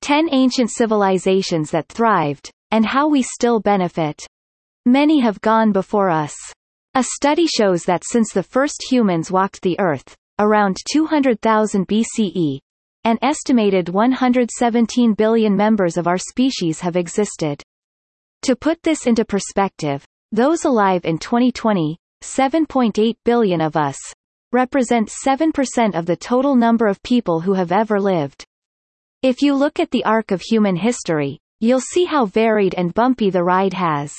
10 ancient civilizations that thrived, and how we still benefit. Many have gone before us. A study shows that since the first humans walked the Earth, around 200,000 BCE, an estimated 117 billion members of our species have existed. To put this into perspective, those alive in 2020, 7.8 billion of us, represent 7% of the total number of people who have ever lived. If you look at the arc of human history, you'll see how varied and bumpy the ride has.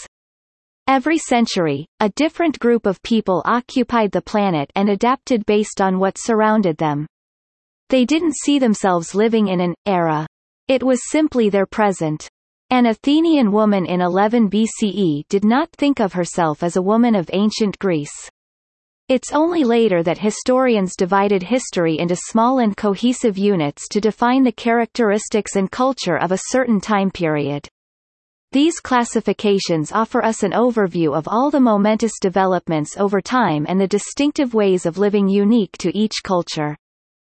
Every century, a different group of people occupied the planet and adapted based on what surrounded them. They didn't see themselves living in an era. It was simply their present. An Athenian woman in 11 BCE did not think of herself as a woman of ancient Greece. It's only later that historians divided history into small and cohesive units to define the characteristics and culture of a certain time period. These classifications offer us an overview of all the momentous developments over time and the distinctive ways of living unique to each culture.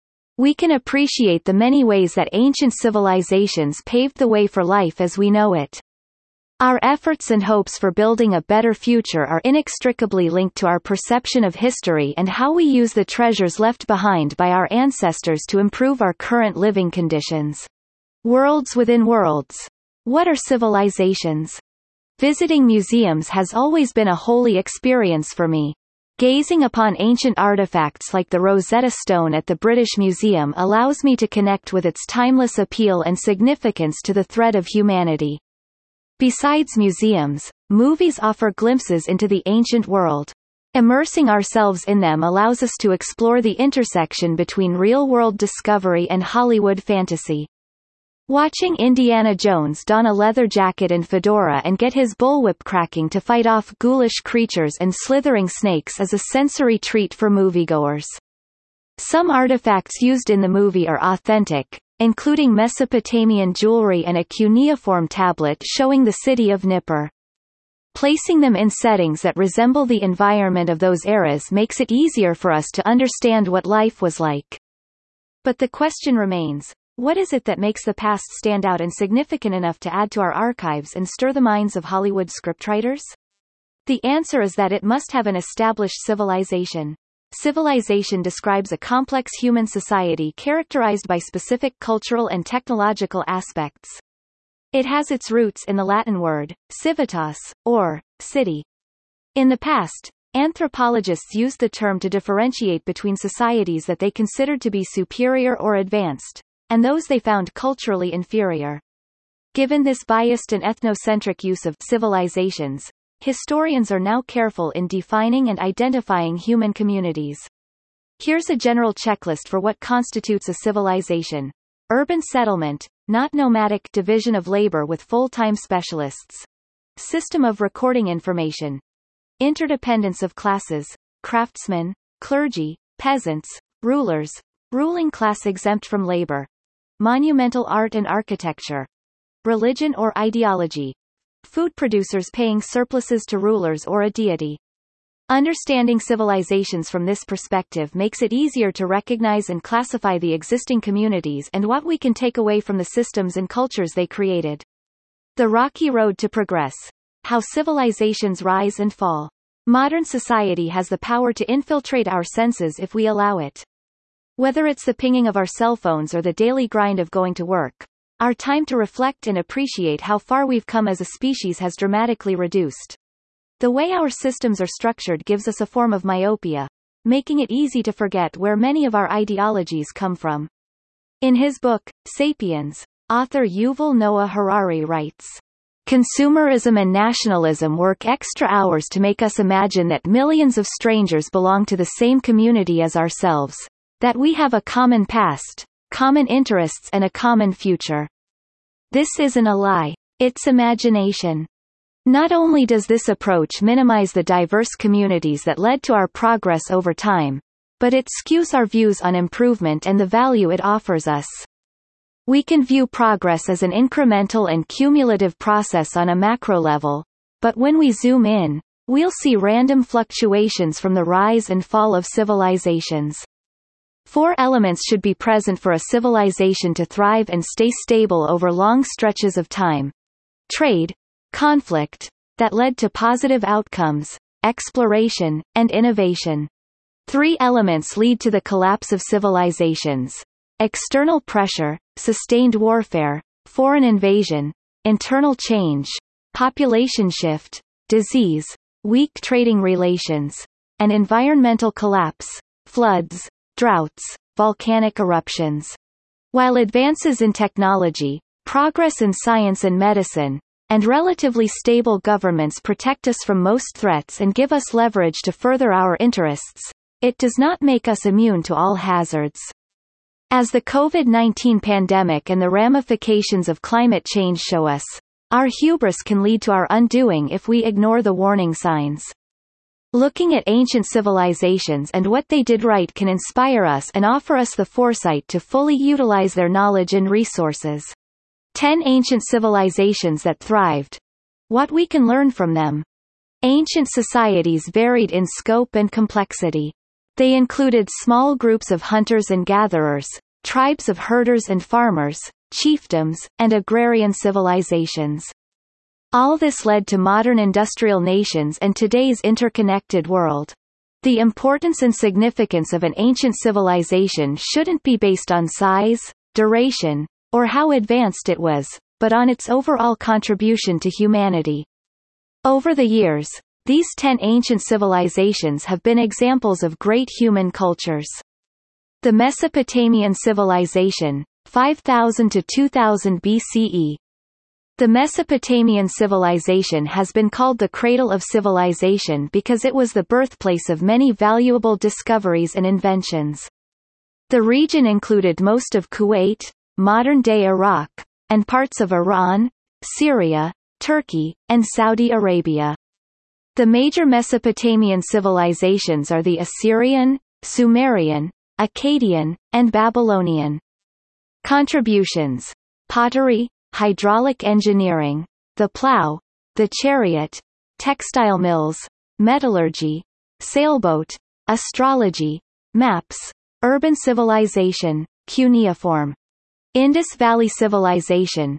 We can appreciate the many ways that ancient civilizations paved the way for life as we know it. Our efforts and hopes for building a better future are inextricably linked to our perception of history and how we use the treasures left behind by our ancestors to improve our current living conditions. Worlds within worlds. What are civilizations? Visiting museums has always been a holy experience for me. Gazing upon ancient artifacts like the Rosetta Stone at the British Museum allows me to connect with its timeless appeal and significance to the thread of humanity. Besides museums, movies offer glimpses into the ancient world. Immersing ourselves in them allows us to explore the intersection between real-world discovery and Hollywood fantasy. Watching Indiana Jones don a leather jacket and fedora and get his bullwhip cracking to fight off ghoulish creatures and slithering snakes is a sensory treat for moviegoers. Some artifacts used in the movie are authentic, including Mesopotamian jewelry and a cuneiform tablet showing the city of Nippur. Placing them in settings that resemble the environment of those eras makes it easier for us to understand what life was like. But the question remains, what is it that makes the past stand out and significant enough to add to our archives and stir the minds of Hollywood scriptwriters? The answer is that it must have an established civilization. Civilization describes a complex human society characterized by specific cultural and technological aspects. It has its roots in the Latin word, civitas, or city. In the past, anthropologists used the term to differentiate between societies that they considered to be superior or advanced, and those they found culturally inferior. Given this biased and ethnocentric use of civilizations, historians are now careful in defining and identifying human communities. Here's a general checklist for what constitutes a civilization. Urban settlement, not nomadic division of labor with full-time specialists. System of recording information. Interdependence of classes, craftsmen, clergy, peasants, rulers, ruling class exempt from labor. Monumental art and architecture. Religion or ideology. Food producers paying surpluses to rulers or a deity. Understanding civilizations from this perspective makes it easier to recognize and classify the existing communities and what we can take away from the systems and cultures they created. The rocky road to progress. How civilizations rise and fall. Modern society has the power to infiltrate our senses if we allow it. Whether it's the pinging of our cell phones or the daily grind of going to work, our time to reflect and appreciate how far we've come as a species has dramatically reduced. The way our systems are structured gives us a form of myopia, making it easy to forget where many of our ideologies come from. In his book, Sapiens, author Yuval Noah Harari writes, "Consumerism and nationalism work extra hours to make us imagine that millions of strangers belong to the same community as ourselves, that we have a common past, common interests and a common future. This isn't a lie. It's imagination." Not only does this approach minimize the diverse communities that led to our progress over time, but it skews our views on improvement and the value it offers us. We can view progress as an incremental and cumulative process on a macro level, but when we zoom in, we'll see random fluctuations from the rise and fall of civilizations. 4 elements should be present for a civilization to thrive and stay stable over long stretches of time: trade, conflict, that led to positive outcomes, exploration, and innovation. 3 elements lead to the collapse of civilizations: external pressure, sustained warfare, foreign invasion, internal change, population shift, disease, weak trading relations, and environmental collapse, floods, droughts, volcanic eruptions. While advances in technology, progress in science and medicine, and relatively stable governments protect us from most threats and give us leverage to further our interests, it does not make us immune to all hazards. As the COVID-19 pandemic and the ramifications of climate change show us, our hubris can lead to our undoing if we ignore the warning signs. Looking at ancient civilizations and what they did right can inspire us and offer us the foresight to fully utilize their knowledge and resources. 10 ancient civilizations that thrived. What we can learn from them. Ancient societies varied in scope and complexity. They included small groups of hunters and gatherers, tribes of herders and farmers, chiefdoms, and agrarian civilizations. All this led to modern industrial nations and today's interconnected world. The importance and significance of an ancient civilization shouldn't be based on size, duration, or how advanced it was, but on its overall contribution to humanity. Over the years, these 10 ancient civilizations have been examples of great human cultures. The Mesopotamian civilization, 5000 to 2000 BCE. The Mesopotamian civilization has been called the cradle of civilization because it was the birthplace of many valuable discoveries and inventions. The region included most of Kuwait, modern-day Iraq, and parts of Iran, Syria, Turkey, and Saudi Arabia. The major Mesopotamian civilizations are the Assyrian, Sumerian, Akkadian, and Babylonian. Contributions: pottery, hydraulic engineering, the plow, the chariot, textile mills, metallurgy, sailboat, astrology, maps, urban civilization, cuneiform. Indus Valley Civilization,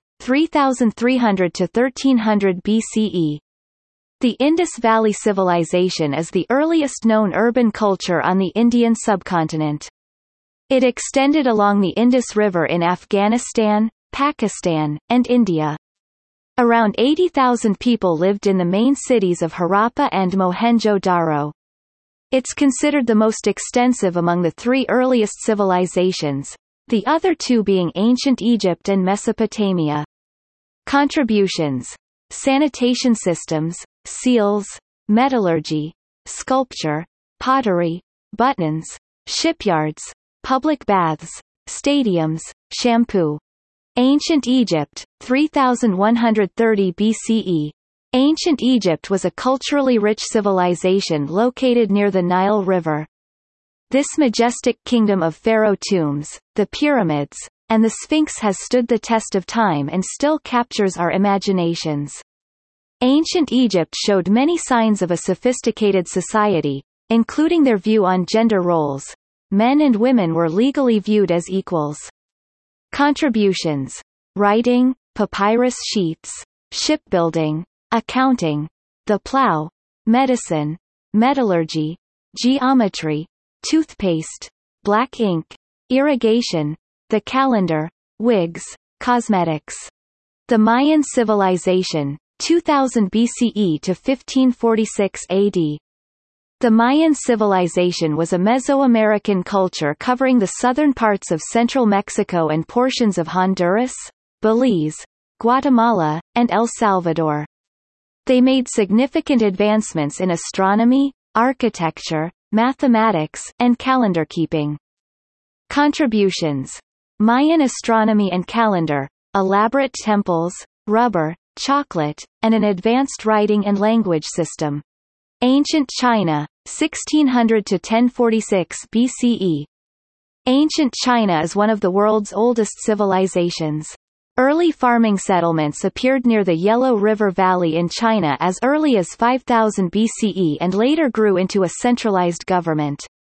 3300 to 1300 BCE. The Indus Valley Civilization is the earliest known urban culture on the Indian subcontinent. It extended along the Indus River in Afghanistan, Pakistan, and India. Around 80,000 people lived in the main cities of Harappa and Mohenjo-Daro. It's considered the most extensive among the 3 earliest civilizations, the other 2 being ancient Egypt and Mesopotamia. Contributions: sanitation systems, seals, metallurgy, sculpture, pottery, buttons, shipyards, public baths, stadiums, shampoo. Ancient Egypt, 3130 BCE. Ancient Egypt was a culturally rich civilization located near the Nile River. This majestic kingdom of pharaoh tombs, the pyramids, and the Sphinx has stood the test of time and still captures our imaginations. Ancient Egypt showed many signs of a sophisticated society, including their view on gender roles. Men and women were legally viewed as equals. Contributions: writing, papyrus sheets, shipbuilding, accounting, the plow, medicine, metallurgy, geometry, toothpaste, black ink, irrigation, the calendar, wigs, cosmetics. The Mayan civilization, 2000 BCE to 1546 AD. The Mayan civilization was a Mesoamerican culture covering the southern parts of central Mexico and portions of Honduras, Belize, Guatemala, and El Salvador. They made significant advancements in astronomy, architecture, mathematics, and calendar keeping. Contributions: Mayan astronomy and calendar, elaborate temples, rubber, chocolate, and an advanced writing and language system. Ancient China, 1600 to 1046 BCE. Ancient China is one of the world's oldest civilizations. Early farming settlements appeared near the Yellow River Valley in China as early as 5000 BCE and later grew into a centralized government.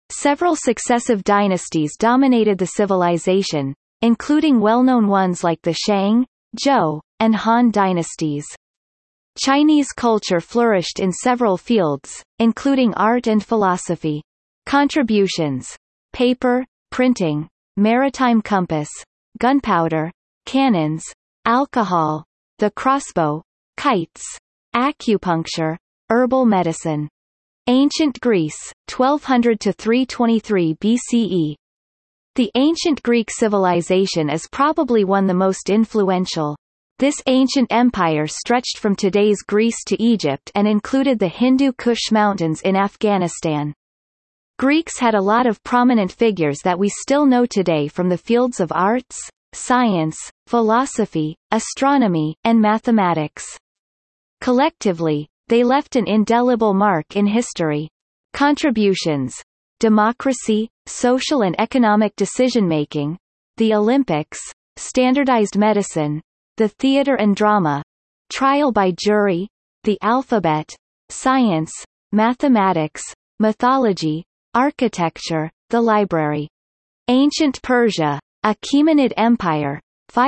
Several successive dynasties dominated the civilization, including well-known ones like the Shang, Zhou, and Han dynasties. Chinese culture flourished in several fields, including art and philosophy. Contributions: paper, printing, maritime compass, gunpowder, cannons, alcohol, the crossbow, kites, acupuncture, herbal medicine. Ancient Greece, 1200 to 323 BCE. The ancient Greek civilization is probably one the most influential. This ancient empire stretched from today's Greece to Egypt and included the Hindu Kush Mountains in Afghanistan. Greeks had a lot of prominent figures that we still know today from the fields of arts, science, philosophy, astronomy, and mathematics. Collectively, they left an indelible mark in history. Contributions: democracy, social and economic decision-making, the Olympics, standardized medicine, the theater and drama, trial by jury, the alphabet, science, mathematics, mythology, architecture, the library. Ancient Persia, Achaemenid Empire,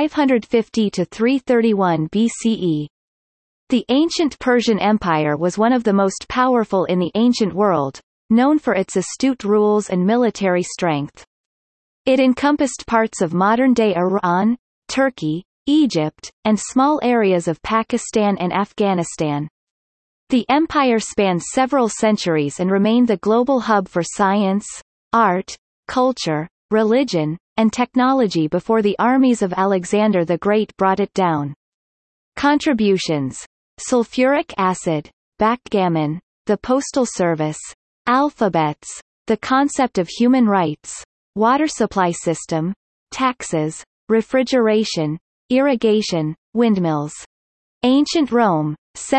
550 to 331 BCE. The ancient Persian Empire was one of the most powerful in the ancient world, known for its astute rules and military strength. It encompassed parts of modern-day Iran, Turkey, Egypt, and small areas of Pakistan and Afghanistan. The empire spanned several centuries and remained the global hub for science, art, culture, religion, and technology before the armies of Alexander the Great brought it down. Contributions: sulfuric acid, backgammon, the postal service, alphabets, the concept of human rights, water supply system, taxes, refrigeration, irrigation, windmills. Ancient Rome,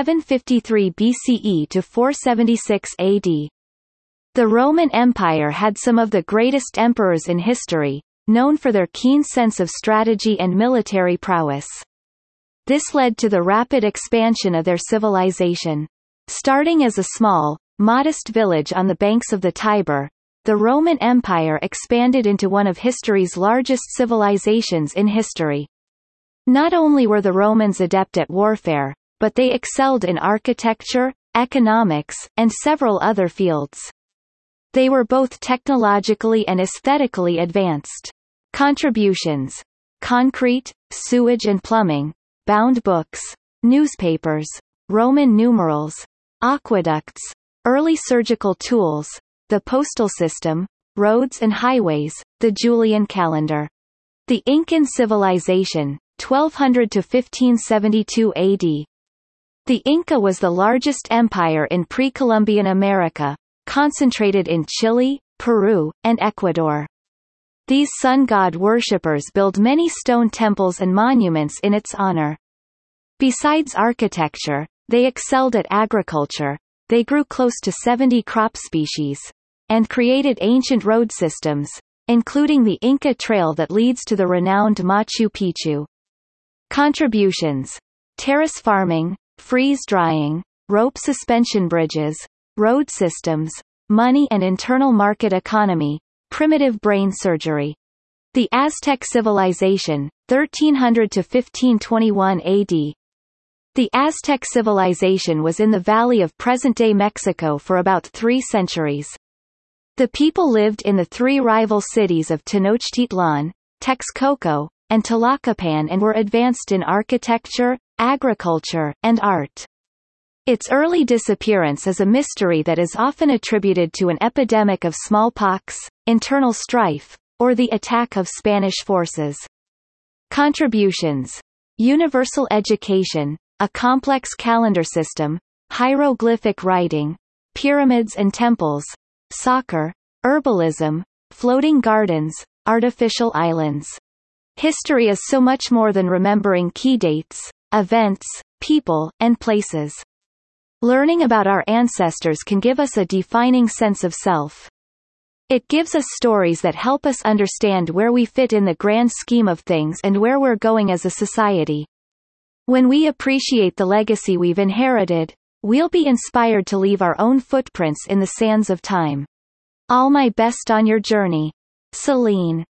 753 BCE to 476 AD. The Roman Empire had some of the greatest emperors in history, known for their keen sense of strategy and military prowess. This led to the rapid expansion of their civilization. Starting as a small, modest village on the banks of the Tiber, the Roman Empire expanded into one of history's largest civilizations in history. Not only were the Romans adept at warfare, but they excelled in architecture, economics, and several other fields. They were both technologically and aesthetically advanced. Contributions: concrete, sewage and plumbing, bound books, newspapers, Roman numerals, aqueducts, early surgical tools, the postal system, roads and highways, the Julian calendar. The Incan civilization, 1200 to 1572 AD. The Inca was the largest empire in pre-Columbian America, concentrated in Chile, Peru, and Ecuador. These sun god worshippers built many stone temples and monuments in its honor. Besides architecture, they excelled at agriculture. They grew close to 70 crop species, and created ancient road systems, including the Inca Trail that leads to the renowned Machu Picchu. Contributions: terrace farming, freeze-drying, rope suspension bridges, road systems, money and internal market economy, primitive brain surgery. The Aztec civilization, 1300 to 1521 AD. The Aztec civilization was in the valley of present-day Mexico for about 3 centuries. The people lived in the 3 rival cities of Tenochtitlan, Texcoco, and Tlacopan and were advanced in architecture, agriculture, and art. Its early disappearance is a mystery that is often attributed to an epidemic of smallpox, internal strife, or the attack of Spanish forces. Contributions: universal education, a complex calendar system, hieroglyphic writing, pyramids and temples, soccer, herbalism, floating gardens, artificial islands. History is so much more than remembering key dates, events, people, and places. Learning about our ancestors can give us a defining sense of self. It gives us stories that help us understand where we fit in the grand scheme of things and where we're going as a society. When we appreciate the legacy we've inherited, we'll be inspired to leave our own footprints in the sands of time. All my best on your journey. Celine.